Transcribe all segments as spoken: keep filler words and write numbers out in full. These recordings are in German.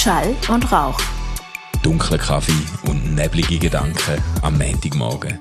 Schall und Rauch. Dunkler Kaffee und neblige Gedanken am Montagmorgen.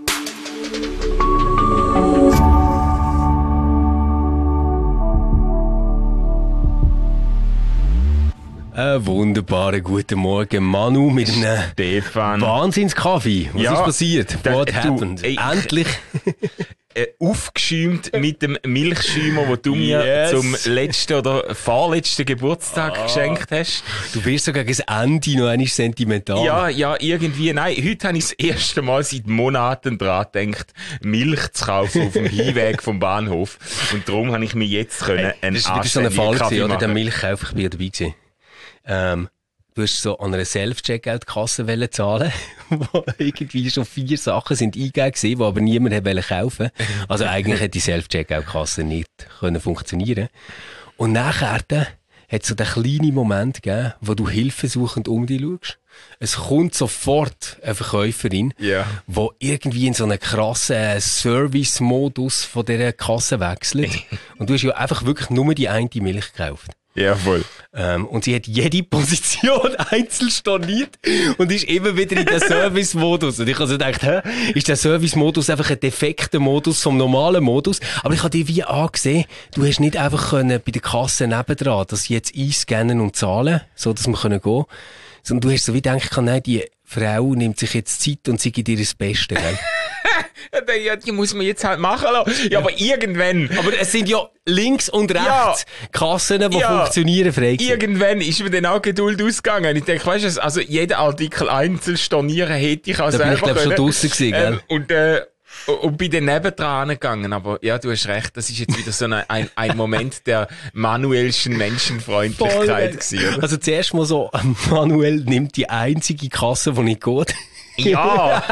Einen wunderbaren guten Morgen, Manu, mit einem Stefan. Wahnsinnskaffee. Was Ja, ist passiert? da- What du, happened? ey, Endlich. Äh, aufgeschäumt mit dem Milchschäumer, den du mir Yes. zum letzten oder vorletzten Geburtstag Ah. geschenkt hast. Du wirst sogar gegen das Ende noch einmal sentimental. Ja, ja, irgendwie. Nein, heute habe ich das erste Mal seit Monaten dran gedacht, Milch zu kaufen auf dem Hinweg vom Bahnhof. Und darum habe ich mir jetzt können einen Das war wieder so ein anständigen Fall, Kaffee gewesen, oder? Der machen. Milchkauf, ich bin ja dabei gewesen. Ähm, du hast so an einer Self-Checkout-Kasse wollen zahlen, wo irgendwie schon vier Sachen sind eingegeben gewesen, die aber niemand hat wollen kaufen. Also eigentlich hätte die Self-Checkout-Kasse nicht können funktionieren. Und nachher hat es so den kleinen Moment gegeben, wo du hilfesuchend um dich schaust. Es kommt sofort eine Verkäuferin, Ja. wo irgendwie in so einen krassen Service-Modus von dieser Kasse wechselt. Und du hast ja einfach wirklich nur die eine Milch gekauft. Ja, voll. Ähm, und sie hat jede Position einzeln storniert und ist immer wieder in den Service-Modus. Und ich habe so gedacht, hä, ist der Service-Modus einfach ein defekter Modus vom normalen Modus? Aber ich habe dir wie angesehen, du hast nicht einfach können bei der Kasse nebendran, dass sie jetzt einscannen und zahlen, so dass wir können gehen. Sondern du hast so wie gedacht, nein, die Frau nimmt sich jetzt Zeit und sie gibt ihr das Beste, gell? Ja, die muss man jetzt halt machen lassen. Ja, aber irgendwann. Aber es sind ja links und rechts Ja. Kassen, die Ja. funktionieren frei gewesen. Irgendwann ist mir dann auch Geduld ausgegangen. Ich denke, weißt du, also jeden Artikel einzeln stornieren hätte ich auch Da bin selber ich, glaub ich, schon können. draussen gewesen, gell? Ähm, und, äh, und bin dann nebendran gegangen. Aber ja, du hast recht, das ist jetzt wieder so ein, ein, ein Moment der manuellsten Menschenfreundlichkeit gewesen, oder? Also zuerst mal so, Manuel nimmt die einzige Kasse, die nicht geht. Ja!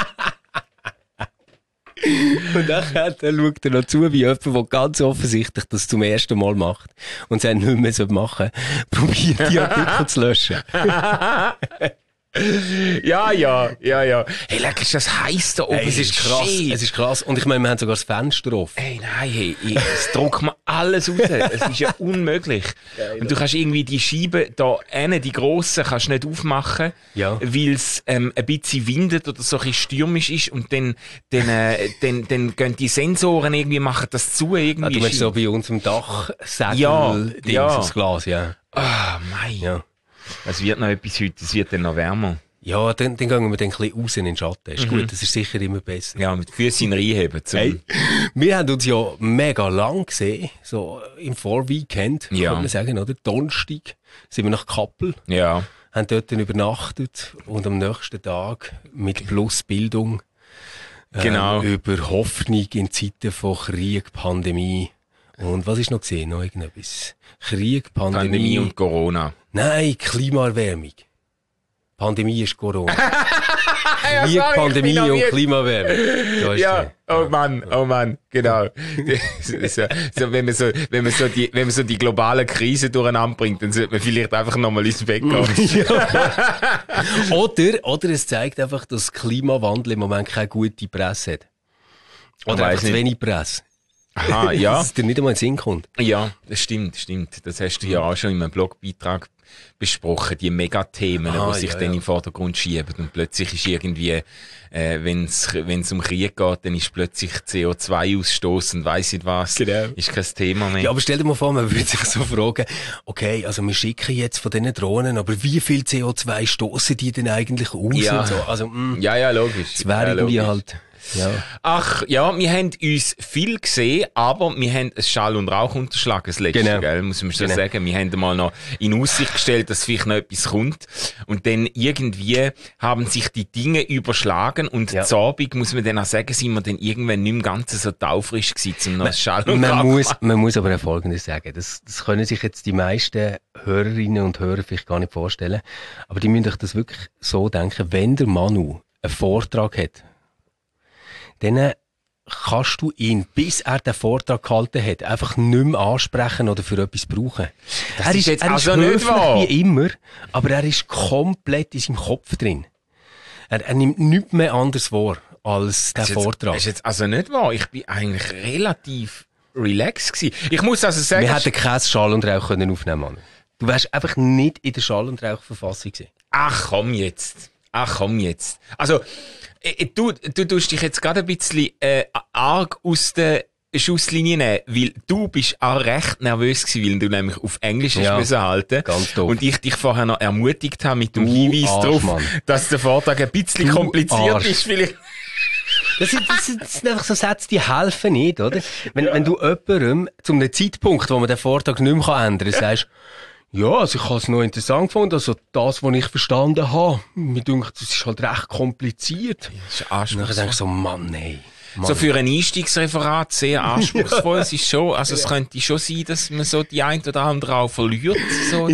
Und nachher dann schaut er noch zu, wie jemand, der ganz offensichtlich das zum ersten Mal macht und es nicht mehr machen soll, probiert die Artikel zu löschen. Ja, ja, ja, ja. Hey, leck, ist das heiß da oben? Hey, es ist krass, Shit. es ist krass. Und ich meine, wir haben sogar das Fenster offen. Hey, nein, hey, ich, es druckt mir alles raus. Es ist ja unmöglich. Und du kannst irgendwie die Scheibe da hinten, die grossen, kannst nicht aufmachen, Ja. weil es ähm, ein bisschen windet oder so ein bisschen stürmisch ist und dann, dann, äh, dann, dann gehen die Sensoren irgendwie, machen das zu irgendwie. Ah, du meinst so bei unserem Dachsäckel, Ja, Dings, ja. das Glas, ja. Ah, mei. Ja. Es wird noch etwas heute, es wird dann noch wärmer. Ja, dann, dann gehen wir dann ein bisschen raus in den Schatten. Ist gut, das ist sicher immer besser. Ja, mit Füßen reinheben. Zum Hey, wir haben uns ja mega lang gesehen, so im Vorweekend, Ja. kann man sagen, oder? Donnerstag sind wir nach Kappel, Ja. haben dort dann übernachtet und am nächsten Tag mit Plusbildung ähm, Genau. über Hoffnung in Zeiten von Krieg, Pandemie und was ist noch gesehen? Noch irgendetwas? Krieg, Pandemie, Pandemie und Corona. nein, Klimaerwärmung. Pandemie ist Corona. Ja, Krieg, sorry, ich Pandemie bin und amüsiert. Klimaerwärmung. Da ist Ja, der. oh Mann, oh Mann, genau. so, so, wenn man so, wenn man so die, wenn man so die globale Krise durcheinander bringt, dann sollte man vielleicht einfach nochmal ins Bett gehen. Oder, oder es zeigt einfach, dass Klimawandel im Moment keine gute Presse hat. Oder weiss einfach zu nicht. wenig Presse. Aha, ja. Dass es dir nicht einmal in den Sinn kommt. Ja, das stimmt, stimmt. Das hast du ja auch schon in einem Blogbeitrag besprochen, die Megathemen, Ah, die sich ja, dann ja. im Vordergrund schieben. Und plötzlich ist irgendwie, äh, wenn es um Krieg geht, dann ist plötzlich C O zwei Ausstoß und weiss nicht was. Genau. Ist kein Thema mehr. Ja, aber stell dir mal vor, man würde sich so fragen, okay, also wir schicken jetzt von diesen Drohnen, aber wie viel C O zwei stoßen die denn eigentlich aus? Ja. Und so? Also, mh, ja, ja, logisch. es wäre ja, irgendwie logisch. halt, ja. Ach, ja, wir haben uns viel gesehen, aber wir haben ein Schall und Rauch unterschlagen, das letzte, Genau. gell, muss man schon Genau. sagen. Wir haben mal noch in Aussicht gestellt, dass vielleicht noch etwas kommt. Und dann irgendwie haben sich die Dinge überschlagen und Ja. zur Abend, muss man dann auch sagen, sind wir dann irgendwann nicht mehr ganz so taufrisch gewesen, um noch ein Schall und Rauch Man zu muss, machen. man muss aber auch Folgendes sagen. Das, das können sich jetzt die meisten Hörerinnen und Hörer vielleicht gar nicht vorstellen. Aber die müssen sich das wirklich so denken, wenn der Manu einen Vortrag hat, dann kannst du ihn, bis er den Vortrag gehalten hat, einfach nicht mehr ansprechen oder für etwas brauchen. Das er ist ist, jetzt er also ist nicht höflich wahr. wie immer, aber er ist komplett in seinem Kopf drin. Er, er nimmt nichts mehr anders wahr als der Das ist jetzt- Vortrag. Das ist jetzt also nicht wahr. Ich bin eigentlich relativ relaxed gewesen. Ich muss also sagen, Wir hätten keinen Schall und Rauch können aufnehmen können. Du wärst einfach nicht in der Schall- und Rauchverfassung gewesen. Ach komm jetzt. Ach komm jetzt. Also, äh, du, du tust dich jetzt gerade ein bisschen äh, arg aus der Schusslinie nehmen, weil du bist auch recht nervös gewesen, weil du nämlich auf Englisch Ja, müssen halten. ganz doof. Und ich dich vorher noch ermutigt habe mit dem Du Hinweis Arsch, darauf, Mann. dass der Vortrag ein bisschen Du kompliziert Arsch. ist. Vielleicht. Das sind, das, sind, das sind einfach so Sätze, die helfen nicht, oder? Wenn, wenn du jemandem zu einem Zeitpunkt, wo man den Vortrag nicht mehr ändern kann, sagst, ja, also ich habe es noch interessant gefunden, also das, was ich verstanden habe, mir denkt, das ist halt recht kompliziert. Das ist Und dann anspruchsvoll. denkst du so, Mann, ey. Mann. So für ein Einstiegsreferat sehr anspruchsvoll. Es ist schon, also es könnte schon sein, dass man so die ein oder andere auch verliert. So.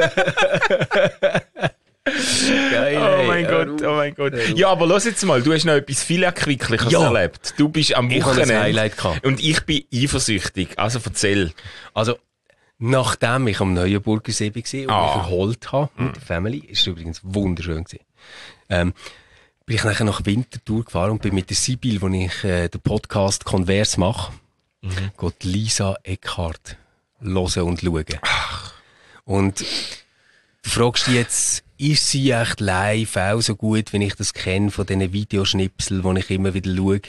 Geil, Oh ey. mein Gott, oh mein Gott. Ja, aber los jetzt mal, du hast noch etwas viel Erquickliches Ja. erlebt. Du bist am Ich habe ein Wochenende Highlight gehabt. und ich bin eifersüchtig. Also erzähl. Also, nachdem ich am Neuenburger See war und Ah. mich erholt habe mit der Family, ist es übrigens wunderschön gewesen, ähm, bin ich nachher nach Winterthur gefahren und bin mit der Sibyl, wo ich äh, den Podcast Converse mache, mhm. geht Lisa Eckhardt hören und schauen. Ach. Und du fragst dich jetzt, ist sie echt live auch so gut, wenn ich das kenne von diesen Videoschnipseln, die ich immer wieder schaue?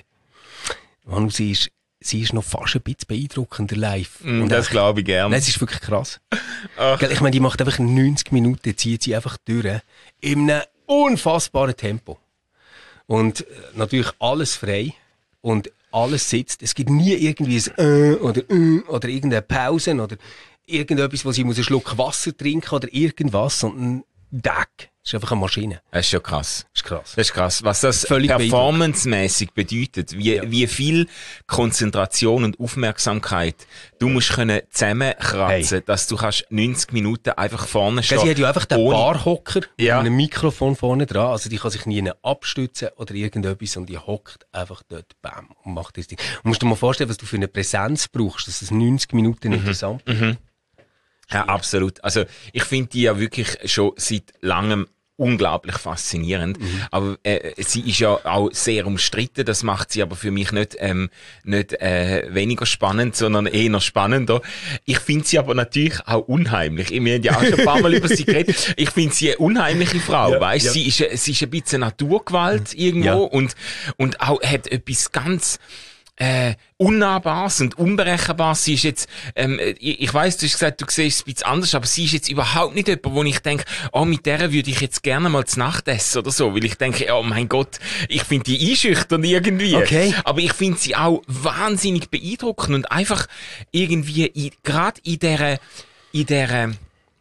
Und sie ist, sie ist noch fast ein bisschen beeindruckender live. Mm, und das glaube ich gerne. Nein, es ist wirklich krass. Ach. Gell, ich meine, die macht einfach neunzig Minuten, zieht sie einfach durch. In einem unfassbaren Tempo. Und äh, natürlich alles frei. Und alles sitzt. Es gibt nie irgendwie ein äh, oder äh, oder irgendeine Pause oder irgendetwas, wo sie muss einen Schluck Wasser trinken oder irgendwas, sondern Deck. Das ist einfach eine Maschine. Das ist schon krass. Das ist krass. Das ist krass. Was das Völlig performancemäßig bedeutet, wie, Ja. wie viel Konzentration und Aufmerksamkeit du musst können zusammenkratzen, Hey. dass du kannst neunzig Minuten einfach vorne Gell, stehen. sie hat ja einfach den ohne- Barhocker Ja. mit einem Mikrofon vorne dran. Also die kann sich nie abstützen oder irgendetwas und die hockt einfach dort, bam, und macht das Ding. Und musst dir mal vorstellen, was du für eine Präsenz brauchst, dass es neunzig Minuten interessant ist. Ja, absolut. Also, ich finde die ja wirklich schon seit langem unglaublich faszinierend. Mhm. Aber äh, sie ist ja auch sehr umstritten. Das macht sie aber für mich nicht ähm, nicht äh, weniger spannend, sondern eher spannender. Ich finde sie aber natürlich auch unheimlich. Wir haben ja auch schon ein paar Mal über sie geredet. Ich finde sie eine unheimliche Frau. Ja, weißt, ja. sie ist äh, sie ist ein bisschen Naturgewalt irgendwo Ja. und und auch hat etwas ganz äh, unnahbares und unberechenbares. Sie ist jetzt, ähm, ich, ich weiss, du hast gesagt, du siehst es ein bisschen anders, aber sie ist jetzt überhaupt nicht jemand, wo ich denke, oh, mit der würde ich jetzt gerne mal zu Nacht essen oder so, weil ich denke, oh mein Gott, ich finde die einschüchtern irgendwie. Okay. Aber ich finde sie auch wahnsinnig beeindruckend und einfach irgendwie, gerade in dieser, in dieser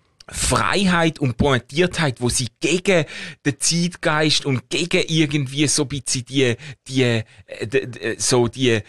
Freiheit und Pointiertheit, wo sie gegen den Zeitgeist und gegen irgendwie so ein bisschen die, die, äh, d- d- so die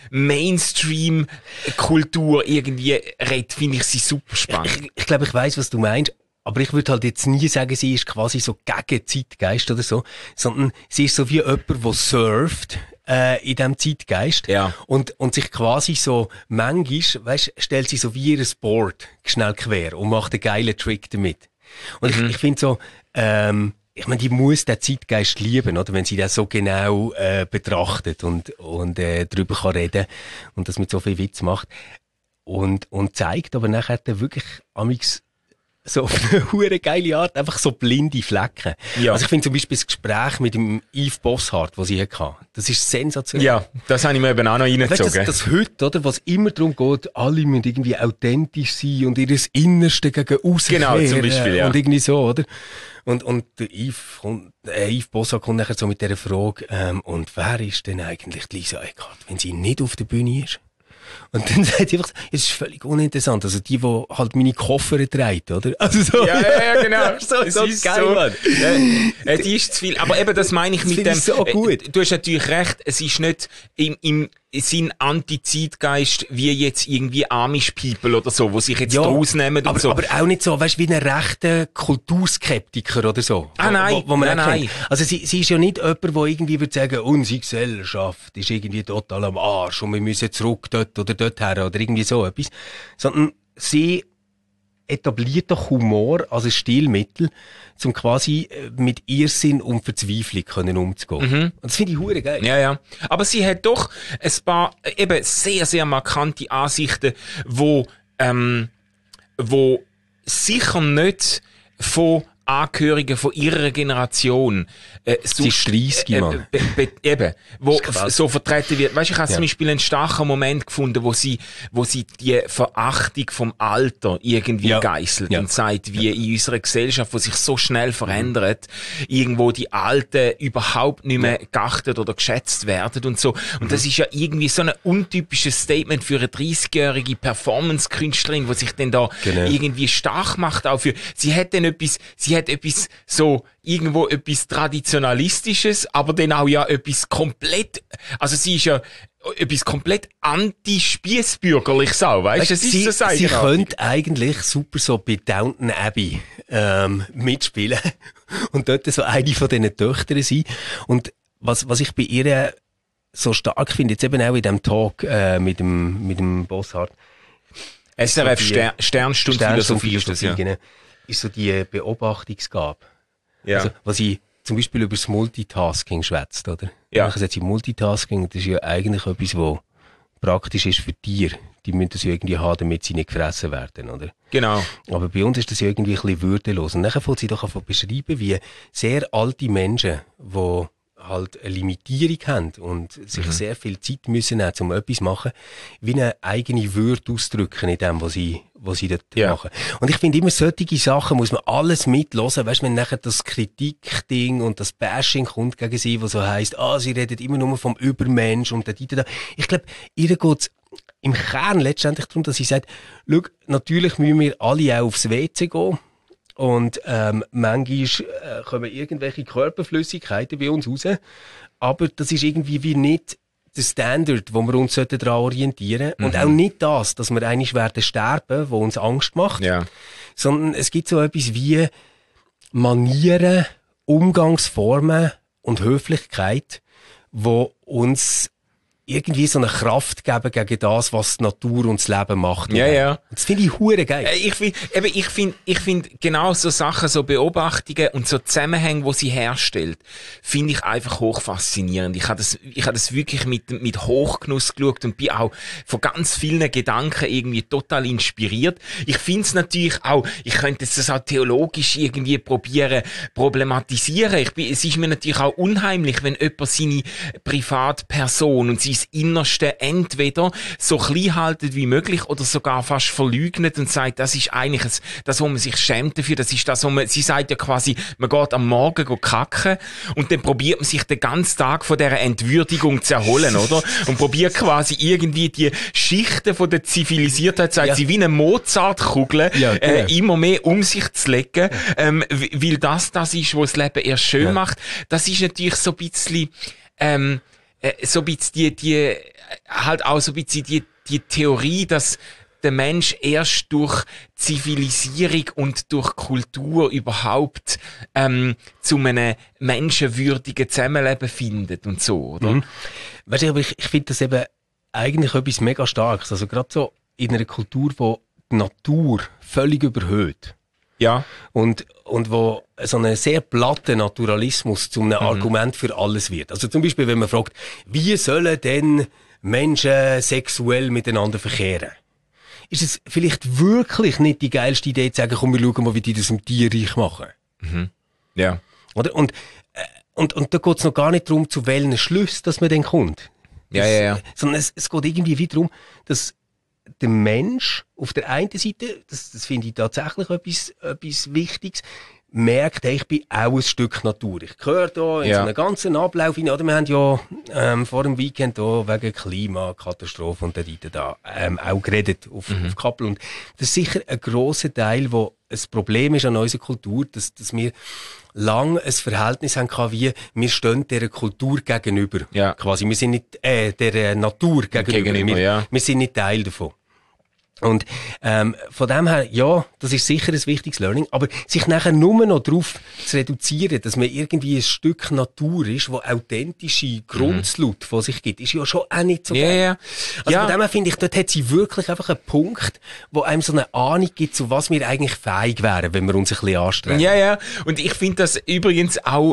Mainstream-Kultur irgendwie redet, finde ich sie super spannend. Ich, ich glaube, ich weiss, was du meinst. Aber ich würde halt jetzt nie sagen, sie ist quasi so gegen Zeitgeist oder so, sondern sie ist so wie jemand, der surft äh, in diesem Zeitgeist Ja. und, und sich quasi so manchmal, weißt, stellt sie so wie ihr Board schnell quer und macht einen geilen Trick damit. Und Mhm. ich, ich finde so, ähm, ich meine, die muss den Zeitgeist lieben, oder? Wenn sie das so genau äh, betrachtet und, und äh, darüber kann reden und das mit so viel Witz macht. Und, und zeigt aber nachher dann wirklich amix so auf eine hure geile Art einfach so blinde Flecken. Ja. Also ich finde zum Beispiel das Gespräch mit dem Yves Bosshardt, das sie hatte, das ist sensationell. Ja, das habe ich mir eben auch noch Weißt du, reingezogen. das, das heute, oder, was immer darum geht, alle müssen irgendwie authentisch sein und ihr Innerste gegen aussen Genau, zum kehren Beispiel, ja. und irgendwie so, oder? Und, und der Yves, kommt, äh, Yves Bosshardt kommt nachher so mit dieser Frage, ähm, und wer ist denn eigentlich die Lisa Eckhardt, wenn sie nicht auf der Bühne ist? Und dann sagt sie einfach, es ist völlig uninteressant. Also die, die halt meine Koffer trägt, oder? Also so. Ja, ja, ja, genau. so, Es so ist geil, so. Mann. Äh, äh, die ist zu viel. Aber eben, das meine ich Das mit finde dem. ich so gut. Äh, du hast natürlich recht, es ist nicht im, im Sinn Anti-Zeitgeist wie jetzt irgendwie Amish-People oder so, wo sich jetzt Ja, draus nehmen und aber, so. aber auch nicht so, weißt du, wie ein rechter Kulturskeptiker oder so. Ah, nein, Wo, wo man nein, auch kennt. nein. Also sie, sie ist ja nicht jemand, der irgendwie würde sagen, unsere Gesellschaft ist irgendwie total am Arsch und wir müssen zurück dort oder dort her oder irgendwie so etwas. Sondern sie etabliert doch Humor als ein Stilmittel, um quasi äh, mit Irrsinn und Verzweiflung können umzugehen. Und das finde ich hure geil. Ja, ja. Aber sie hat doch ein paar äh, eben sehr, sehr markante Ansichten, wo, ähm, wo sicher nicht von Angehörigen von ihrer Generation. Äh, Sie ist dreissig, äh, Mann. Be, be, eben, wo so vertreten wird. Weißt, ich habe Ja. zum Beispiel einen starken Moment gefunden, wo sie, wo sie die Verachtung vom Alter irgendwie Ja. geisselt Ja. und sagt, wie in unserer Gesellschaft, wo sich so schnell verändert, irgendwo die Alten überhaupt nicht mehr geachtet oder geschätzt werden und so. Und Mhm. das ist ja irgendwie so ein untypisches Statement für eine dreißigjährige Performance-Künstlerin, die sich dann da Genau. irgendwie stark macht auch für, sie hat dann etwas, sie hat etwas so, irgendwo etwas Traditionalistisches, aber dann auch ja etwas komplett, also sie ist ja etwas komplett anti-Spiessbürgerliches auch, weißt du? Das sie, ist so sie eigenartig. könnte eigentlich super so bei Downton Abbey ähm, mitspielen und dort so eine von diesen Töchtern sein. Und was, was ich bei ihr so stark finde, jetzt eben auch in diesem Talk äh, mit dem, mit dem Bossart, S R F die Stern, Sternstunde Philosophie ist das, ja. genau, ist so die Beobachtungsgabe. Ja. Also, was ich zum Beispiel über das Multitasking schwätzt, oder? Ja. Nachher sagt sie, Multitasking, das ist ja eigentlich etwas, was praktisch ist für Tiere. Die müssen das ja irgendwie haben, damit sie nicht gefressen werden, oder? Genau. Aber bei uns ist das ja irgendwie ein bisschen würdelos. Und dann fängt sie doch an zu beschreiben, wie sehr alte Menschen, die halt eine Limitierung haben und sich Mhm. sehr viel Zeit müssen nehmen, um etwas zu machen, wie eine eigene Würde ausdrücken in dem, was sie, was sie dort Ja. machen. Und ich finde immer, solche Sachen muss man alles mitlosen. Weißt du, wenn nachher das Kritikding und das Bashing kommt gegen sie, wo so heisst, ah, sie redet immer nur vom Übermensch und da, da, da. Ich glaube, ihr geht's im Kern letztendlich darum, dass sie sagt, schau, natürlich müssen wir alle auch aufs W C gehen. Und ähm, manchmal äh, kommen irgendwelche Körperflüssigkeiten bei uns raus. Aber das ist irgendwie wie nicht der Standard, wo wir uns daran orientieren sollten. Und auch nicht das, dass wir eigentlich werden sterben, wo uns Angst macht. Ja. Sondern es gibt so etwas wie Manieren, Umgangsformen und Höflichkeit, wo uns irgendwie so eine Kraft geben gegen das, was die Natur und das Leben macht. Ja, ja. Und das finde ich hure geil. Äh, Ich finde, eben, ich finde, ich finde genau so Sachen, so Beobachtungen und so Zusammenhänge, wo sie herstellt, finde ich einfach hoch faszinierend. Ich habe das, ich habe das wirklich mit, mit Hochgenuss geschaut und bin auch von ganz vielen Gedanken irgendwie total inspiriert. Ich finde es natürlich auch, ich könnte jetzt das auch theologisch irgendwie probieren, problematisieren. Ich bin, es ist mir natürlich auch unheimlich, wenn jemand seine Privatperson und sein Innerste entweder so klein haltet wie möglich oder sogar fast verleugnet und sagt, das ist eigentlich das, das, wo man sich schämt dafür, das ist das, wo man, sie sagt ja quasi, man geht am Morgen go kacken und dann probiert man sich den ganzen Tag von dieser Entwürdigung zu erholen, oder? Und probiert quasi irgendwie die Schichten von der Zivilisiertheit, sagt Ja. sie, wie eine Mozartkugel, Ja, genau. äh, immer mehr um sich zu legen, ähm, w- weil das das ist, was das Leben erst schön Ja. macht. Das ist natürlich so ein bisschen, ähm, äh, so ein bisschen die, die, halt auch so ein bisschen die, die Theorie, dass der Mensch erst durch Zivilisierung und durch Kultur überhaupt ähm, zu einem menschenwürdigen Zusammenleben findet und so, oder? Mhm. Weißt du, aber ich, ich finde das eben eigentlich etwas mega Starkes. Also gerade so in einer Kultur, wo die Natur völlig überhöht Ja. und, und wo so ein sehr platter Naturalismus zu einem Argument für alles wird. Also zum Beispiel, wenn man fragt, wie sollen denn Menschen sexuell miteinander verkehren? Ist es vielleicht wirklich nicht die geilste Idee zu sagen, komm, wir schauen mal, wie die das im Tierreich machen? Ja. Oder? Und, äh, und, und da geht es noch gar nicht darum, zu welchen Schlüssen dass man dann kommt. Ja, ja, ja. Sondern es, es geht irgendwie wieder darum, dass der Mensch auf der einen Seite, das, das finde ich tatsächlich etwas, etwas Wichtiges, merkt, hey, ich bin auch ein Stück Natur. Ich gehöre da in Ja. so einen ganzen Ablauf hinein. Oder wir haben ja ähm, vor dem Weekend da wegen Klimakatastrophe und da, da, da ähm, auch geredet auf, auf Kappel. Und das ist sicher ein grosser Teil, wo ein Problem ist an unserer Kultur, dass, dass wir lang ein Verhältnis haben gehabt, wie wir stehen dieser Kultur gegenüber. Ja. Quasi, wir sind nicht äh, der Natur gegenüber. Gegenüber, wir, ja. wir sind nicht Teil davon. Und ähm, von dem her, ja, das ist sicher ein wichtiges Learning, aber sich nachher nur noch darauf zu reduzieren, dass man irgendwie ein Stück Natur ist, wo authentische Grundslaut von sich gibt, ist ja schon auch nicht so Ja, geil. ja. Also Ja. von dem her finde ich, dort hat sie wirklich einfach einen Punkt, wo einem so eine Ahnung gibt, zu was wir eigentlich fähig wären, wenn wir uns ein bisschen anstrengen. Ja, ja. Und ich finde das übrigens auch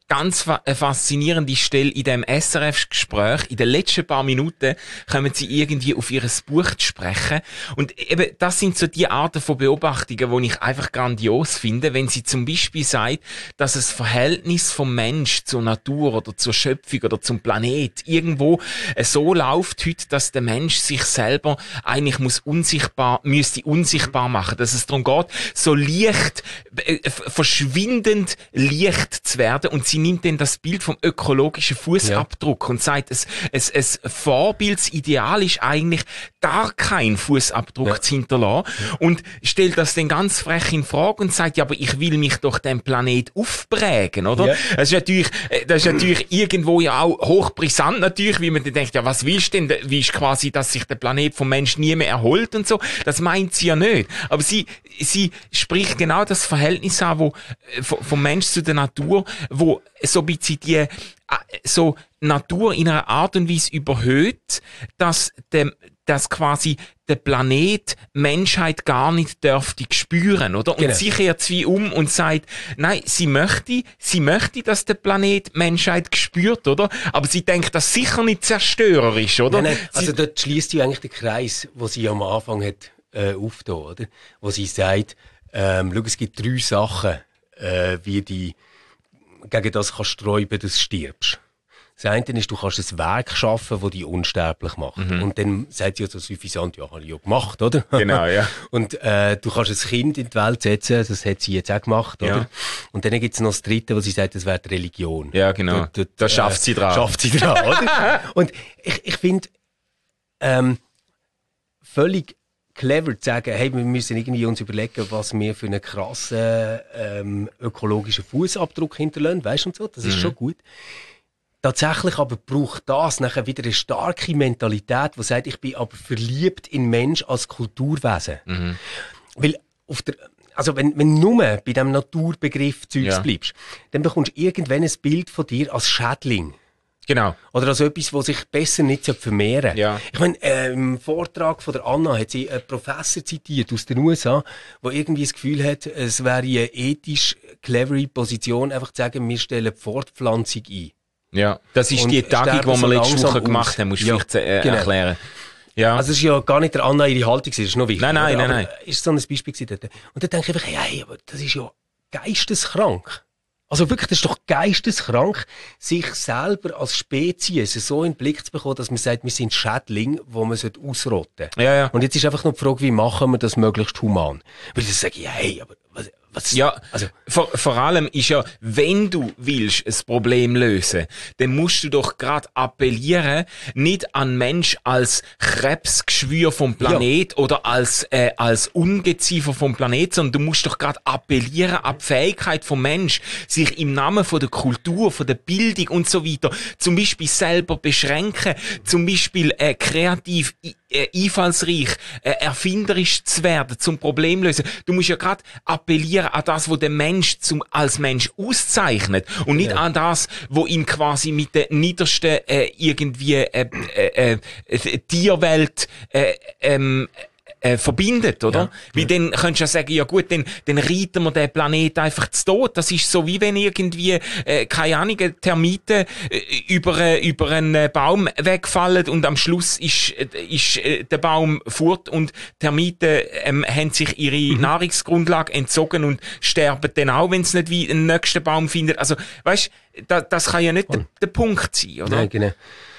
ganz fa- eine faszinierende Stelle in dem S R F-Gespräch. In den letzten paar Minuten kommen sie irgendwie auf ihr Buch zu sprechen. Und eben, das sind so die Arten von Beobachtungen, die ich einfach grandios finde, wenn sie zum Beispiel sagt, dass das Verhältnis vom Mensch zur Natur oder zur Schöpfung oder zum Planet irgendwo äh, so läuft heute, dass der Mensch sich selber eigentlich muss unsichtbar, müsste unsichtbar machen, dass es darum geht, so leicht, äh, verschwindend leicht zu werden. Und sie nimmt dann das Bild vom ökologischen Fußabdruck ja. und sagt, es, es, es Vorbildsideal ist eigentlich gar kein Fußabdruck ja. zu hinterlassen ja. und stellt das dann ganz frech in Frage und sagt, ja, aber ich will mich doch dem Planet aufprägen, oder? Ja. Das ist natürlich, das ist natürlich irgendwo ja auch hochbrisant natürlich, wie man dann denkt, ja, was willst du denn? Wie ist quasi, dass sich der Planet vom Mensch nie mehr erholt und so? Das meint sie ja nicht. Aber sie, sie spricht genau das Verhältnis an, wo, vom Mensch zu der Natur, wo so ein bisschen die, so Natur in einer Art und Weise überhöht, dass dem, dass quasi der Planet Menschheit gar nicht dürfte spüren, oder? Und genau. sie kehrt wie um und sagt, nein, sie möchte, sie möchte, dass der Planet Menschheit spürt, oder? Aber sie denkt, das sicher nicht zerstörerisch, oder? Nein, nein. Also dort schließt ja eigentlich den Kreis, wo sie am Anfang hat, äh, aufgetan, oder? Wo sie sagt, ähm, schau, es gibt drei Sachen, äh, wie die gegen das kannst sträuben, dass du stirbst. Das eine ist, du kannst ein Werk schaffen, das dich unsterblich macht. Mhm. Und dann sagt sie ja so suffisant, ja, habe ich ja gemacht, oder? Genau, ja. Und äh, du kannst ein Kind in die Welt setzen, das hat sie jetzt auch gemacht, oder? Ja. Und dann gibt es noch das Dritte, wo sie sagt, das wäre die Religion. Ja, genau. Dort, dort, da schafft sie dran. Schafft sie dran, oder? Und ich, ich finde, ähm, völlig clever zu sagen, hey, wir müssen irgendwie uns überlegen, was wir für einen krassen ähm, ökologischen Fußabdruck hinterlassen, weißt du, und so, das ist mhm. schon gut. Tatsächlich aber braucht das nachher wieder eine starke Mentalität, die sagt, ich bin aber verliebt in Mensch als Kulturwesen. Mhm. Weil auf der, also wenn, wenn du nur bei diesem Naturbegriff Zeugs ja. bleibst, dann bekommst du irgendwann ein Bild von dir als Schädling. Genau. Oder als etwas, das sich besser nicht vermehren sollte. Ja. Ich meine, äh, im Vortrag von der Anna hat sie einen Professor zitiert aus den U S A, der irgendwie das Gefühl hat, es wäre eine ethisch clevere Position, einfach zu sagen, wir stellen Fortpflanzung ein. Ja, das ist und die Tagung, die wir so letzte Woche gemacht haben, musst du ja, vielleicht äh, genau. erklären. Ja. Also es ist ja gar nicht der Anna ihre Haltung, das ist noch wichtig. Nein, nein, nein, nein. Ist so ein Beispiel gewesen dort. Und dann denke ich einfach, hey, aber das ist ja geisteskrank. Also wirklich, das ist doch geisteskrank, sich selber als Spezies so in den Blick zu bekommen, dass man sagt, wir sind Schädlinge, die man ausrotten sollte. Ja, ja. Und jetzt ist einfach noch die Frage, wie machen wir das möglichst human? Weil ich sage, ja, hey, aber was, was ja, also vor, vor allem ist ja, wenn du willst ein Problem lösen, dann musst du doch gerade appellieren, nicht an Mensch als Krebsgeschwür vom Planet ja. oder als äh, als Ungeziefer vom Planet, sondern du musst doch gerade appellieren an die Fähigkeit vom Mensch, sich im Namen von der Kultur, von der Bildung und so weiter, zum Beispiel selber beschränken, zum Beispiel äh, kreativ, äh, einfallsreich, äh, erfinderisch zu werden, zum Problem lösen. Du musst ja gerade appellieren an das, was der Mensch zum, als Mensch auszeichnet und nicht ja. an das, wo ihm quasi mit der niedersten äh, irgendwie äh, äh, äh, Tierwelt äh, ähm, Äh, verbindet, oder? Ja, Weil ja. dann könntest du ja sagen, ja gut, dann, dann reiten wir den Planet einfach zu Tod. Das ist so, wie wenn irgendwie, äh, keine Ahnung, Termiten äh, über, äh, über einen Baum wegfallen und am Schluss ist, äh, ist äh, der Baum fort und Termiten ähm, haben sich ihre mhm. Nahrungsgrundlage entzogen und sterben dann auch, wenn es nicht wie einen nächsten Baum findet. Also, weißt du, da, das kann ja nicht der, der Punkt sein, oder? Nein, genau.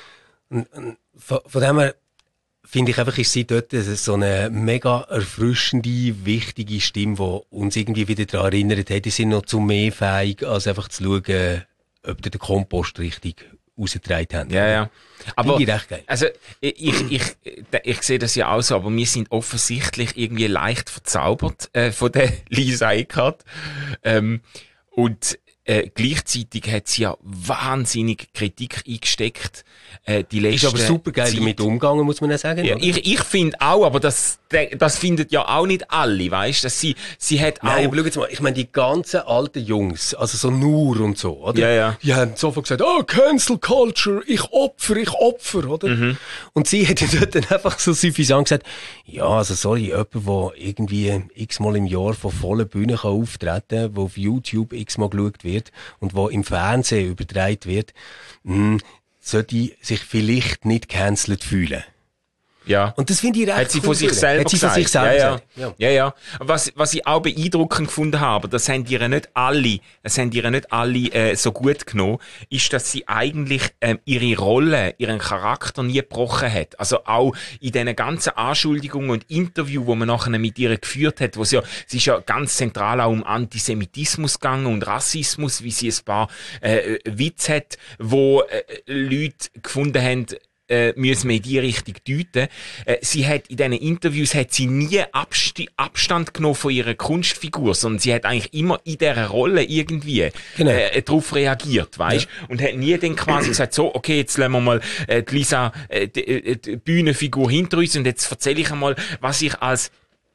Und, und von, von dem her finde ich einfach, ist sie dort so eine mega erfrischende, wichtige Stimme, die uns irgendwie wieder daran erinnert, hey, die sind noch zu mehr fähig, als einfach zu schauen, ob die den Kompost richtig rausgetragen haben. Ja, ja. Aber, ich recht geil. also, ich, ich, ich, ich sehe das ja auch so, aber wir sind offensichtlich irgendwie leicht verzaubert, äh, von der Lisa Eckhardt. Ähm, und, Äh, gleichzeitig hat sie ja wahnsinnig Kritik eingesteckt. Äh, die letzte ist aber super geil Zeit. damit umgegangen, muss man ja sagen. Ja, ich ich finde auch, aber das das findet ja auch nicht alle, weißt? Dass sie sie hat Nein, auch. aber schau jetzt mal, ich meine die ganzen alten Jungs, also so Nur und so, oder? Ja, ja. Die haben sofort gesagt, oh, Cancel Culture, ich opfer, ich opfer, oder? Mhm. Und sie hat dort dann einfach so suffisant gesagt, ja, also sorry, jemand, der irgendwie x-mal im Jahr von vollen Bühnen kann auftreten kann, der auf YouTube x-mal geschaut wird, wird und wo im Fernsehen übertragen wird, mh, sollte sich vielleicht nicht gecancelt fühlen. Ja. Und das finde ich recht Hat sie cool von sich selber Hat sie gesagt. von sich selber ja, ja. gesagt. Ja. ja, ja. Was, was ich auch beeindruckend gefunden habe, das haben ihr nicht alle, das haben ihr nicht alle äh, so gut genommen, ist, dass sie eigentlich ähm, ihre Rolle, ihren Charakter nie gebrochen hat. Also auch in diesen ganzen Anschuldigungen und Interviews, wo man nachher mit ihr geführt hat, wo sie ja, sie ist ja ganz zentral auch um Antisemitismus gegangen und Rassismus, wie sie ein paar äh, Witze hat, wo äh, Leute gefunden haben, Äh, müssen wir in die Richtung deuten. Äh, sie hat in diesen Interviews hat sie nie Abst- Abstand genommen von ihrer Kunstfigur, sondern sie hat eigentlich immer in dieser Rolle irgendwie genau. äh, darauf reagiert, weißt? Ja. Und hat nie dann quasi gesagt, so, okay, jetzt lassen wir mal äh, die Lisa, äh, die, äh, die Bühnenfigur hinter uns und jetzt erzähle ich einmal, was ich als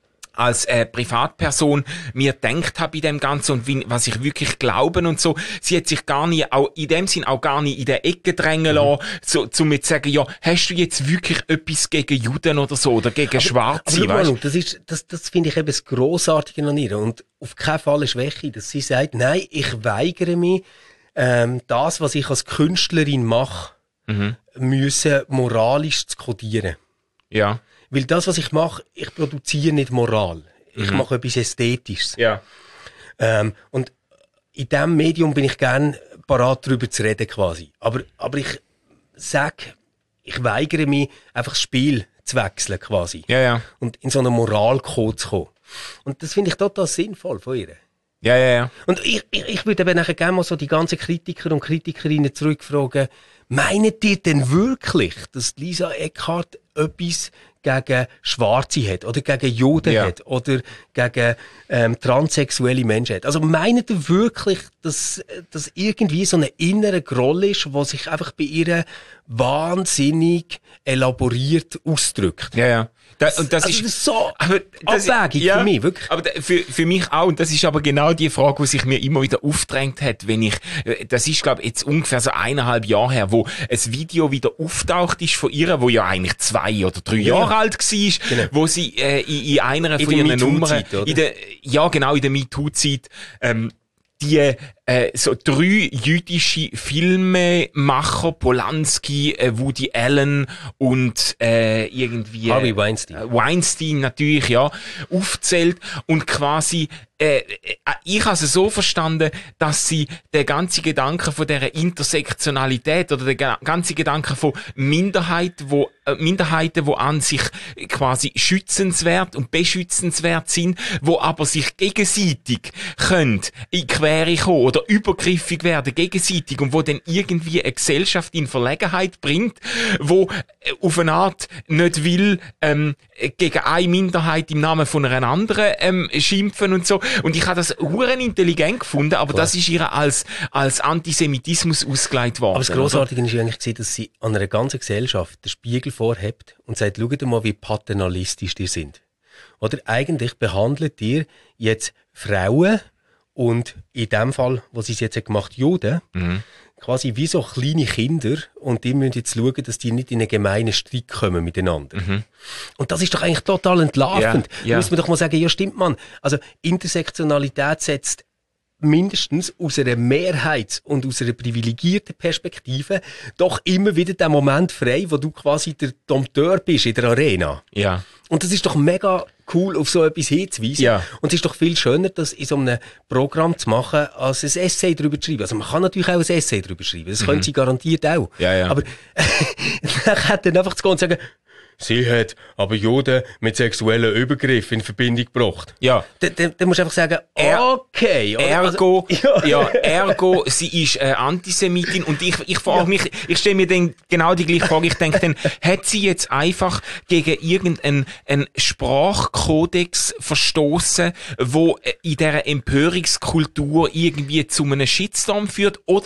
als äh, Privatperson mir gedacht habe in dem Ganzen und wie, was ich wirklich glaube und so. Sie hat sich gar nie, auch in dem Sinn auch gar nicht in der Ecke drängen lassen, mhm. so, zum jetzt sagen, ja, hast du jetzt wirklich etwas gegen Juden oder so, oder gegen aber, Schwarze, aber, weißt du? Das ist, das, das finde ich eben das Grossartige an ihr und auf keinen Fall eine Schwäche, dass sie sagt, nein, ich weigere mich, ähm, das, was ich als Künstlerin mache, mhm. müssen moralisch zu kodieren. Ja. Weil das, was ich mache, ich produziere nicht Moral. Ich mhm. mache etwas Ästhetisches. Ja. Ähm, und in diesem Medium bin ich gern parat, darüber zu reden quasi. Aber, aber ich sage, ich weigere mich, einfach das Spiel zu wechseln quasi. Ja, ja. Und in so einen Moralcode zu kommen. Und das finde ich total sinnvoll von ihr. Ja, ja, ja. Und ich, ich, ich würde eben nachher gerne mal so die ganzen Kritiker und Kritikerinnen zurückfragen, meint ihr denn wirklich, dass Lisa Eckhardt etwas gegen Schwarze hat oder gegen Juden ja. hat oder gegen ähm, transsexuelle Menschen hat? Also meint ihr wirklich, dass das irgendwie so eine innere Groll ist, die sich einfach bei ihr wahnsinnig elaboriert ausdrückt? Ja, ja. Da, und das, also ist, das ist so aber das abwägig ja, für mich, wirklich. Aber für, für mich auch, und das ist aber genau die Frage, die sich mir immer wieder aufdrängt hat, wenn ich, das ist, glaube ich, jetzt ungefähr so eineinhalb Jahre her, wo ein Video wieder auftaucht ist von ihr, wo ja eigentlich zwei oder drei ja. Jahre alt war, genau. wo sie äh, in, in einer in von ihren Nummern, in der, ja genau, in der MeToo-Zeit, ähm, die äh, so drei jüdische Filmemacher, Polanski, äh, Woody Allen und äh, irgendwie Harvey Weinstein. Äh, Weinstein natürlich, ja, aufzählt und quasi äh, ich habe es so verstanden, dass sie der ganze Gedanke von der Intersektionalität oder der ganze Gedanke von Minderheit, wo äh, Minderheiten, wo an sich quasi schützenswert und beschützenswert sind, wo aber sich gegenseitig können in Quere kommen oder übergriffig werden gegenseitig und wo dann irgendwie eine Gesellschaft in Verlegenheit bringt, wo auf eine Art nicht will ähm, gegen eine Minderheit im Namen von einer anderen ähm, schimpfen und so. Und ich habe das huren intelligent gefunden, aber Klar. das ist ihr als als Antisemitismus ausgelegt worden. Aber das Grossartige ist eigentlich gesehen, dass sie an einer ganzen Gesellschaft den Spiegel vorhebt und sagt, schaut mal, wie paternalistisch die sind. Oder eigentlich behandelt ihr jetzt Frauen und in dem Fall, wo sie es jetzt gemacht hat, Juden, mhm. quasi wie so kleine Kinder und die müssen jetzt schauen, dass die nicht in einen gemeinen Streit kommen miteinander. Mhm. Und das ist doch eigentlich total entlarvend. Ja, ja. Da muss man doch mal sagen, ja stimmt man. Also Intersektionalität setzt mindestens aus einer Mehrheits- und aus einer privilegierten Perspektive doch immer wieder den Moment frei, wo du quasi der Dompteur bist in der Arena. Ja. Und das ist doch mega cool, auf so etwas hinzuweisen. Ja. Und es ist doch viel schöner, das in so einem Programm zu machen, als ein Essay darüber zu schreiben. Also man kann natürlich auch ein Essay darüber schreiben. Das mhm. können sie garantiert auch. Ja, ja. Aber dann hat dann einfach zu gehen und sagen, sie hat aber Juden mit sexuellen Übergriffen in Verbindung gebracht. Ja. Dann, dann, dann musst du einfach sagen, okay. Ergo, also, ja. ja, ergo, sie ist äh, Antisemitin und ich, ich frage ja. mich, ich stelle mir dann genau die gleiche Frage, ich denke dann, hat sie jetzt einfach gegen irgendeinen einen Sprachkodex verstoßen, wo in dieser Empörungskultur irgendwie zu einem Shitstorm führt, oder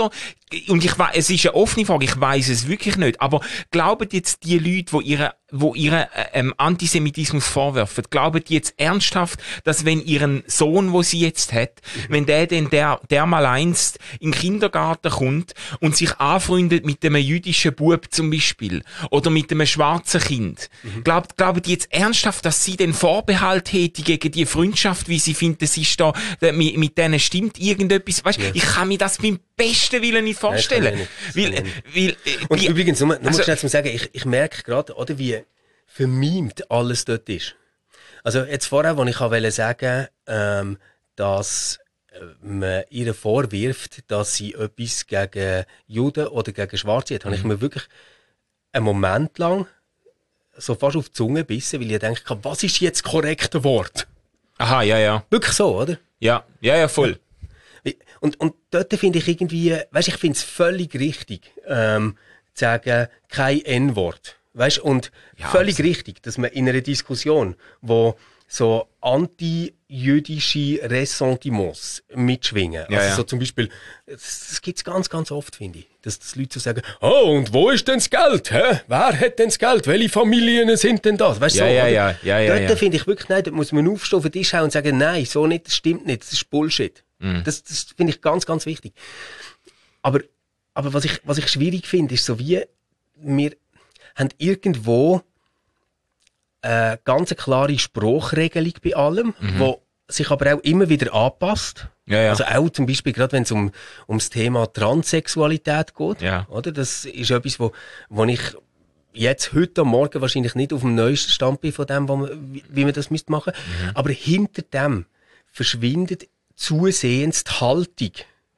und ich weiß, es ist eine offene Frage, ich weiß es wirklich nicht, aber glauben jetzt die Leute, die ihre, wo ihren ähm, Antisemitismus vorwerfen, glauben die jetzt ernsthaft, dass wenn ihren Sohn, wo sie jetzt hat, mhm. wenn der denn der, der mal einst in den Kindergarten kommt und sich anfreundet mit einem jüdischen Bub zum Beispiel oder mit einem schwarzen Kind, mhm. glaubt, glauben die jetzt ernsthaft, dass sie den Vorbehalt hätte gegen die Freundschaft, wie sie finden, es ist da, mit, mit denen stimmt irgendetwas, weißt, ja. Ich kann mir das beim besten Willen nicht vorstellen. Nein, weil, weil, weil, äh, und die, übrigens, nur, nur also, schnell zum Sagen, ich, ich merke gerade, oder, wie vermimt alles dort ist. Also, jetzt vorher, wo ich wollte sagen, ähm, dass man ihr vorwirft, dass sie etwas gegen Juden oder gegen Schwarze hat, mhm. habe ich mir wirklich einen Moment lang so fast auf die Zunge gebissen, weil ich denke, was ist jetzt das korrekte Wort? Aha, ja, ja. Wirklich so, oder? Ja, ja, ja, voll. Und, und dort finde ich irgendwie, weißt, ich finde es völlig richtig, ähm, zu sagen, kein N-Wort. Weißt, und ja, völlig also. richtig, dass man in einer Diskussion, wo so anti-jüdische Ressentiments mitschwingen. Ja, also ja. so zum Beispiel, das, das gibt's ganz, ganz oft, finde ich. Dass, dass Leute so sagen, oh, und wo ist denn das Geld? Hä? Wer hat denn das Geld? Welche Familien sind denn das? Weißt du, ja, so, ja, ja, ja, ja, dort ja. finde ich wirklich, nein, dort muss man aufstehen, auf den Tisch hauen und sagen, nein, so nicht, das stimmt nicht, das ist Bullshit. Mhm. Das, das finde ich ganz, ganz wichtig. Aber, aber was ich, was ich schwierig finde, ist so wie, wir haben irgendwo eine ganz klare Sprachregelung bei allem, mhm. wo sich aber auch immer wieder anpasst. Ja, ja. Also auch zum Beispiel gerade wenn es um ums Thema Transsexualität geht, ja. oder? Das ist etwas, wo, wo ich jetzt heute am Morgen wahrscheinlich nicht auf dem neuesten Stand bin von dem, wo man, wie, wie man das müsste machen. Mhm. Aber hinter dem verschwindet zusehends die Haltung,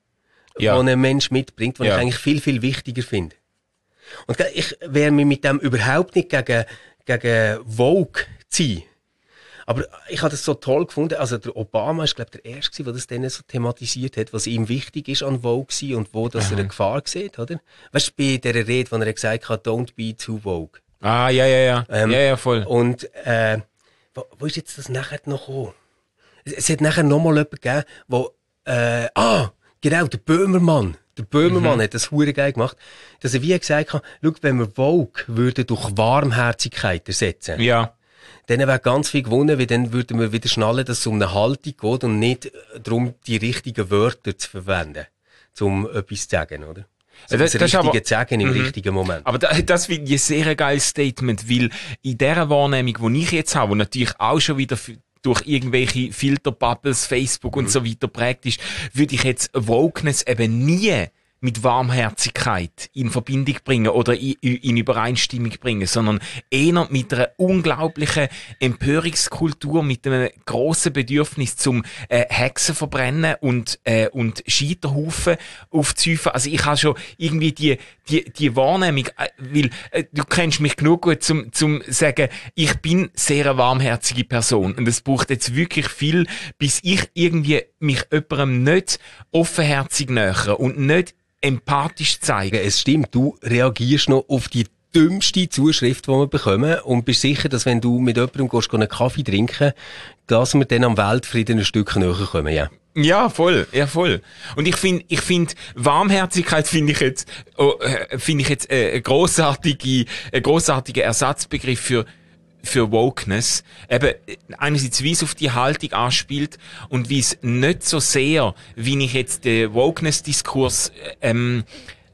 ja. die ein Mensch mitbringt, die ja. ich eigentlich viel, viel wichtiger finde. Und ich wehre mich mit dem überhaupt nicht gegen, gegen Vogue ziehen. Aber ich habe das so toll gefunden. Also der Obama ist, glaube ich, der Erste, der das dann so thematisiert hat, was ihm wichtig ist an Vogue sein und wo das er eine Gefahr sieht, oder? Weißt du, bei dieser Rede, wo er gesagt hat, don't be too Vogue. Ah, ja, ja, ja. Ähm, ja, ja, voll. Und, äh, wo, wo ist jetzt das nachher noch gekommen? Es, es hat nachher noch mal jemanden gegeben, wo, äh, ah, genau, der Böhmermann. Der Böhmermann mhm. hat das hure geil gemacht, dass er wie gesagt hat, schau, wenn wir Vogue würden durch Warmherzigkeit ersetzen, ja. dann wäre ganz viel gewonnen, weil dann würden wir wieder schnallen, dass es um eine Haltung geht und nicht darum, die richtigen Wörter zu verwenden, um etwas zu sagen, oder? So das, das, das Richtige aber, zu sagen im mhm. richtigen Moment. Aber das, das finde ich ein sehr geiles Statement, weil in dieser Wahrnehmung, die ich jetzt habe, wo natürlich auch schon wieder durch irgendwelche Filterbubbles, Facebook und mhm. so weiter prägt ist, würde ich jetzt Wokeness eben nie mit Warmherzigkeit in Verbindung bringen oder in, in Übereinstimmung bringen, sondern eher mit einer unglaublichen Empörungskultur, mit einem grossen Bedürfnis zum äh, Hexen verbrennen und äh, und Scheiterhaufen aufzuhäufen. Also ich habe schon irgendwie die die die Wahrnehmung, äh, weil äh, du kennst mich genug gut zum zum sagen, ich bin sehr eine warmherzige Person und es braucht jetzt wirklich viel, bis ich irgendwie mich jemandem nicht offenherzig nähere und nicht empathisch zeigen. Es stimmt, du reagierst noch auf die dümmste Zuschrift, die wir bekommen und bist sicher, dass wenn du mit jemandem gehst, einen Kaffee trinken, dass wir dann am Weltfrieden ein Stück näher kommen, ja. Ja, voll, ja, voll. Und ich finde, ich finde, Warmherzigkeit finde ich jetzt, oh, äh, finde ich jetzt äh, ein grossartige, ein grossartiger Ersatzbegriff für für Wokeness, eben einerseits wie es auf die Haltung anspielt und wie es nicht so sehr, wie ich jetzt den Wokeness-Diskurs ähm,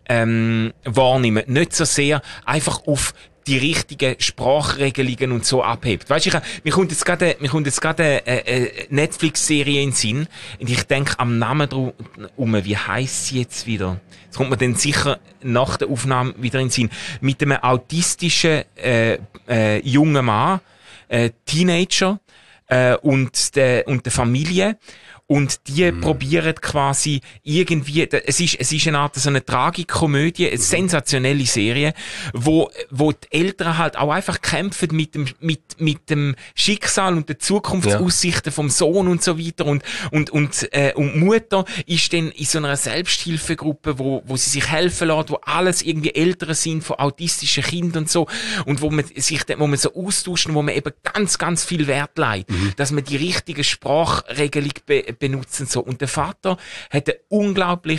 ähm, wahrnehme, nicht so sehr einfach auf die richtigen Sprachregelungen und so abhebt. Weißt du, ich, mir kommt jetzt gerade, mir kommt jetzt gerade eine, eine Netflix-Serie in den Sinn und ich denke am Namen drum, um, wie heisst sie jetzt wieder? Das kommt mir dann sicher nach der Aufnahme wieder in den Sinn. Mit einem autistischen äh, äh, jungen Mann, äh, Teenager äh, und der und der Familie. Und die mm. probieren quasi irgendwie, es ist, es ist eine Art, so eine Tragikomödie, eine sensationelle Serie, wo, wo die Eltern halt auch einfach kämpfen mit dem, mit, mit dem Schicksal und den Zukunftsaussichten ja. vom Sohn und so weiter. Und, und, und, äh, und Mutter ist dann in so einer Selbsthilfegruppe, wo, wo sie sich helfen lässt, wo alles irgendwie Eltern sind von autistischen Kindern und so. Und wo man sich, wo man so austauscht und wo man eben ganz, ganz viel Wert legt, mhm. dass man die richtige Sprachregelung be- benutzen so. Und der Vater hat eine unglaublich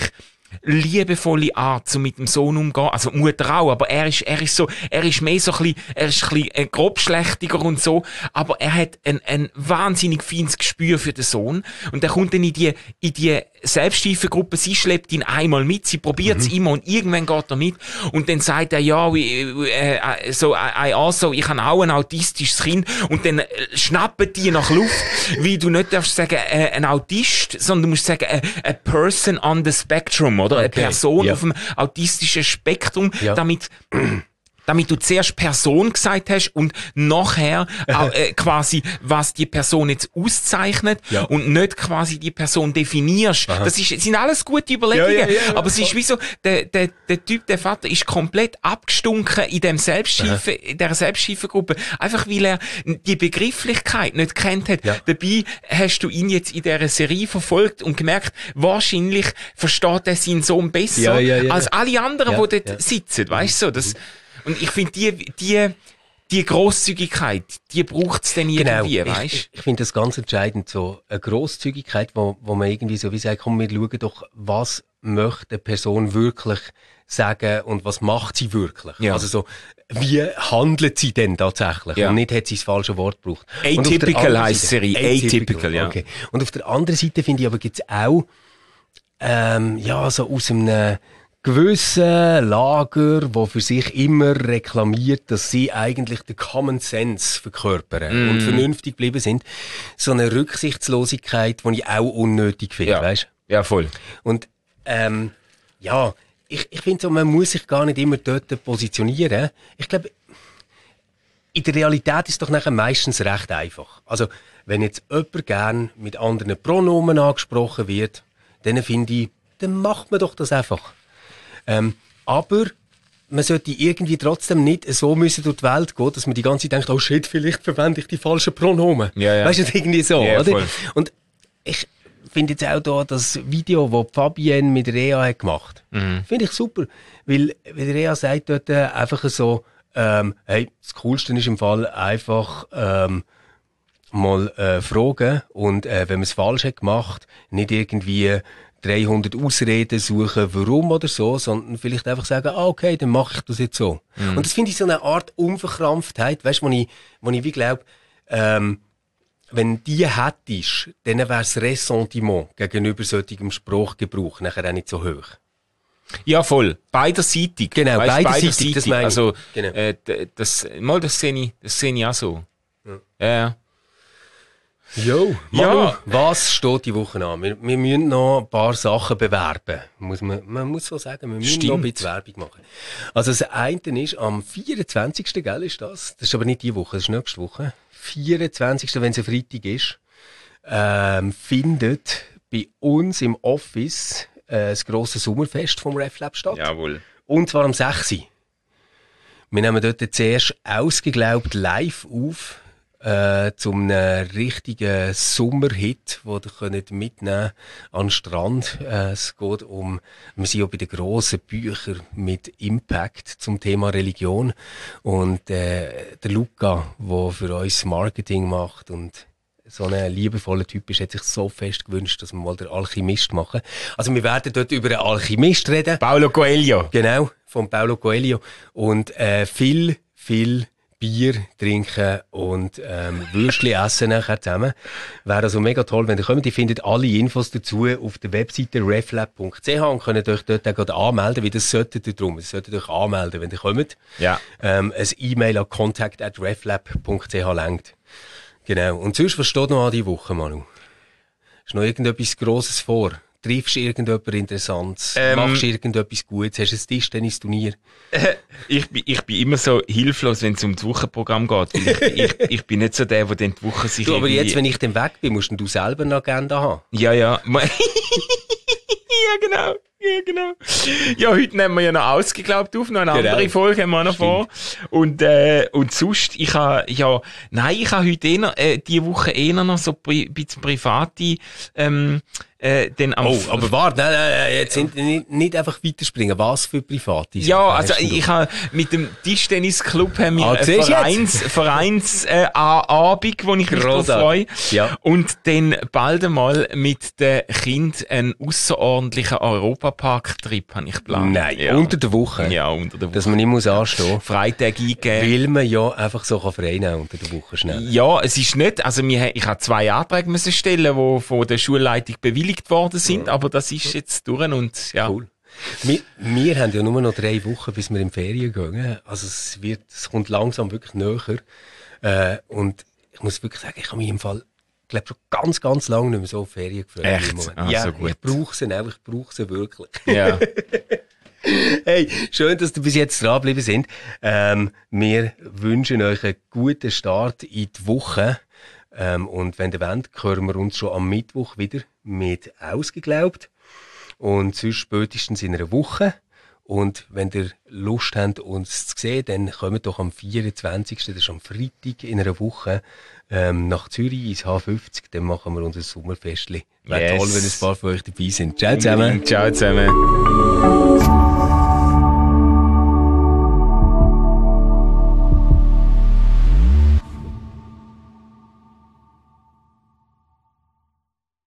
liebevolle Art, so mit dem Sohn umgehen. Also Mutter auch, aber er ist, er ist so, er ist mehr so ein bisschen, er ist ein bisschen äh, grobschlächtiger und so, aber er hat ein, ein wahnsinnig feines Gespür für den Sohn und er kommt dann in die, in die Selbsthilfegruppe, sie schleppt ihn einmal mit, sie probiert es mhm. immer und irgendwann geht er mit und dann sagt er, ja, wie, äh, so, I also, ich habe auch ein autistisches Kind und dann schnappen die nach Luft, wie du nicht darfst sagen, äh, ein Autist, sondern du musst sagen, äh, a person on the spectrum, oder? Okay. Eine Person ja. auf dem autistischen Spektrum, ja. damit, damit du zuerst Person gesagt hast und nachher äh, quasi, was die Person jetzt auszeichnet ja. und nicht quasi die Person definierst. Aha. Das ist, sind alles gute Überlegungen. Ja, ja, ja, aber ja, es ist wie so, der, der, der Typ, der Vater ist komplett abgestunken in dem Selbsthilfe, Aha. in der Selbsthilfegruppe. Einfach weil er die Begrifflichkeit nicht kennt hat. Ja. Dabei hast du ihn jetzt in dieser Serie verfolgt und gemerkt, wahrscheinlich versteht er seinen Sohn besser ja, ja, ja, als alle anderen, ja, die dort ja. sitzen. Weißt du, so, das, und ich finde, die, die, die Grosszügigkeit, die braucht's denn irgendwie, genau. weißt? Ich, ich finde das ganz entscheidend, so eine Grosszügigkeit, wo, wo man irgendwie so wie sagt, komm, wir schauen doch, was möchte eine Person wirklich sagen und was macht sie wirklich? Ja. Also so, wie handelt sie denn tatsächlich? Ja. Und nicht hat sie das falsche Wort gebraucht. Atypical heisst Serie. Atypical, ja. Okay. Und auf der anderen Seite finde ich aber gibt's auch, ähm, ja, so aus einem gewissen Lager, wo für sich immer reklamiert, dass sie eigentlich den Common Sense verkörpern mm. und vernünftig geblieben sind. So eine Rücksichtslosigkeit, die ich auch unnötig finde, ja. weißt? Ja, voll. Und, ähm, ja, ich, ich finde so, man muss sich gar nicht immer dort positionieren. Ich glaube, in der Realität ist es doch nachher meistens recht einfach. Also, wenn jetzt jemand gern mit anderen Pronomen angesprochen wird, dann finde ich, dann macht man doch das einfach. Ähm, aber man sollte irgendwie trotzdem nicht so müssen durch die Welt gehen, dass man die ganze Zeit denkt, oh shit, vielleicht verwende ich die falschen Pronomen. Ja, ja. Weißt du, irgendwie so, ja, oder? Voll. Und ich finde jetzt auch da das Video, das Fabienne mit Rea hat gemacht, mhm. finde ich super. Weil, weil Rea sagt dort einfach so, ähm, hey, das Coolste ist im Fall einfach, ähm, mal äh, fragen und äh, wenn man es falsch hat gemacht, nicht irgendwie dreihundert Ausreden suchen, warum oder so, sondern vielleicht einfach sagen, ah, okay, dann mache ich das jetzt so. Mm. Und das finde ich so eine Art Unverkrampftheit, weißt du, wo ich, wo ich wie glaube, ähm, wenn die hättest, dann wäre das Ressentiment gegenüber solchem Sprachgebrauch nachher auch nicht so hoch. Ja, voll. Beiderseitig. Genau, weißt, beiderseitig, beiderseitig. das meine ich. Also, genau. äh, das, mal, das sehe ich, das sehe ich auch so. Ja. Ja. Jo, Manu, ja. Was steht die Woche an? Wir, wir müssen noch ein paar Sachen bewerben. Muss man, man muss so sagen, wir müssen Stimmt. noch ein bisschen Werbung machen. Also das eine ist, am vierundzwanzigsten Gell, ist das? Das ist aber nicht die Woche, das ist nächste Woche. vierundzwanzigsten wenn es ein Freitag ist, ähm, findet bei uns im Office äh, das grosse Sommerfest vom RefLab statt. Jawohl. Und zwar am sechsten Wir nehmen dort zuerst ausgeglaubt live auf, Äh, zum einem richtigen Sommerhit, den ihr könnt mitnehmen an den Strand. Äh, es geht um, wir sind ja bei den grossen Büchern mit Impact zum Thema Religion. Und äh, der Luca, der für uns Marketing macht und so ein liebevoller Typ ist, hat sich so fest gewünscht, dass wir mal den Alchemist machen. Also wir werden dort über einen Alchemist reden. Paulo Coelho. Genau, von Paulo Coelho. Und äh, viel, viel Bier trinken und ähm, Würstchen essen nachher zusammen. Wäre also mega toll, wenn ihr kommt. Ihr findet alle Infos dazu auf der Webseite reflab punkt c h und könnt euch dort auch gerade anmelden, weil das solltet ihr drum. Ihr solltet euch anmelden, wenn ihr kommt. Ja. Ähm, ein E-Mail an contact at reflab punkt c h lenkt. Genau. Und sonst, was steht noch an die Woche, Manu? Ist noch irgendetwas Grosses vor? Triffst du irgendjemand Interessantes? Ähm, Machst du irgendetwas Gutes? Hast du ein Tischtennis-Turnier? Äh, ich, bin, ich bin immer so hilflos, wenn es um das Wochenprogramm geht. Ich, ich, ich bin nicht so der, der dann die Woche sich du, aber jetzt, wenn ich dann weg bin, musst du selber eine Agenda haben. Ja, ja. ja, genau. Ja, genau. Ja, heute nehmen wir ja noch ausgeglaubt auf, noch eine genau. andere Folge haben wir noch Stimmt. vor. Und, äh, und sonst, ich habe, ja, nein, ich habe heute eher, äh, die Woche eher noch so ein pri- bisschen private, ähm, äh, dann am... Oh, aber warte, nein, nein, nein, jetzt sind nicht, nicht einfach weiterspringen. Was für private Ja, Sachen also hast denn ich, du? ich habe mit dem Tischtennisclub haben wir Ah, einen siehst du Vereins, Vereins äh, A- Abend, wo ich mich drauf freue. Grossartig. Ja. Und dann bald einmal mit den Kindern einen ausserordentlichen Europapark-Trip habe ich geplant. Nein, ja. unter der Woche. Ja, unter der Woche. Dass man nicht muss anstehen. Freitag eingeben. Weil man ja einfach so kann frei nehmen unter der Woche schnell. Ja, es ist nicht, also wir, ich habe zwei Anträge müssen stellen, die von der Schulleitung bewilligt worden sind, ja. aber das ist jetzt durch und ja. Cool. Wir, wir haben ja nur noch drei Wochen, bis wir in die Ferien gehen. Also es wird, es kommt langsam wirklich näher. Äh, und ich muss wirklich sagen, ich habe mich im Fall, ich glaube schon ganz, ganz lange nicht mehr so auf Ferien gefreut. Echt? Im Moment. Ah, ja, so gut. ich brauche sie auch, ich brauche sie wirklich. Ja. Hey, schön, dass ihr bis jetzt dranbleiben sind. Ähm, wir wünschen euch einen guten Start in die Woche. Ähm, und wenn ihr wollt, hören wir uns schon am Mittwoch wieder mit «Ausgeglaubt». Und sonst spätestens in einer Woche. Und wenn ihr Lust habt, uns zu sehen, dann kommt doch am vierundzwanzigsten Das ist am Freitag in einer Woche, ähm, nach Zürich ins H fünfzig. Dann machen wir unser Sommerfestli. Wäre Yes. toll, wenn ein paar von euch dabei sind. Ciao zusammen. Ciao zusammen.